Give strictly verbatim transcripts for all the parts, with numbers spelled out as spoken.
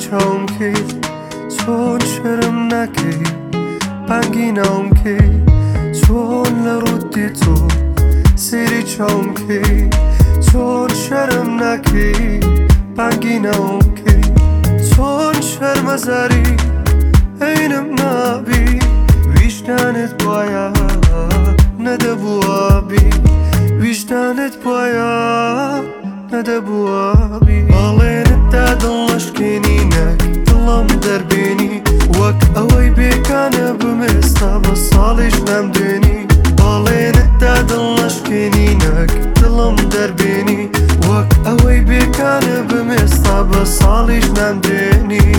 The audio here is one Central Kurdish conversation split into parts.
چاوم که چون شرم نکی بنگی نام که چون لرودی تو سری چاوم که چون شرم نکی بنگی نام که چون شرم زاری اینم نبی ویشتنت بایا نده بوابی ویشتنت بایا نده بوابی بالینت دادلش کنینک دلم دربینی وک اوی بیکانه بمستا بسالش نمدونی بالینت دادلش کنینک دلم دربینی وک اوی بیکانه بمستا بسالش نمدونی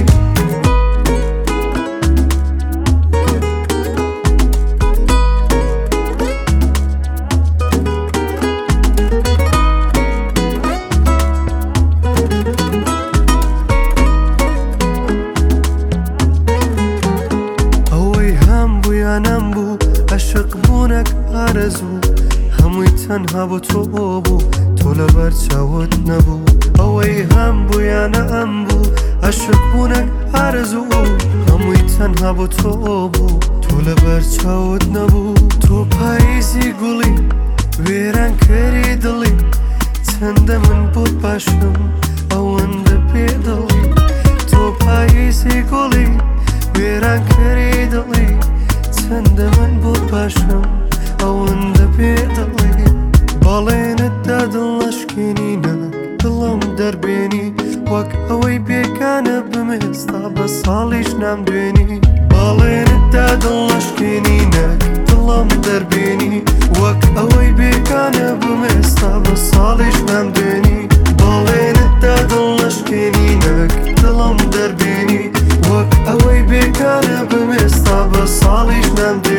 نمبو عشق بونک آرزو هموی تنها بو تو بو تو لبر چاوت نبو اوی هم بو یا نمبو عشق بونک آرزو هموی تنها بو تو بو تو لبر چاوت نبو تو پاییزی گلی ویران کری دلی چند من بود باشم اونده پیدلی تو پاییزی گلی ویران کری دلی چند من بود باشم اونده پیدلی بالینت دادلش کنینک دلم دربینی وک اوی بیکانه بمستا بسالیش نمدونی بالینت دادلش کنینک دلم دربینی وک اوی بیکانه بمستا بسالیش نمدونی بالینت دادلش کنینک دلم دربینی وک اوی بیکانه بمستا بسالیش نمدونی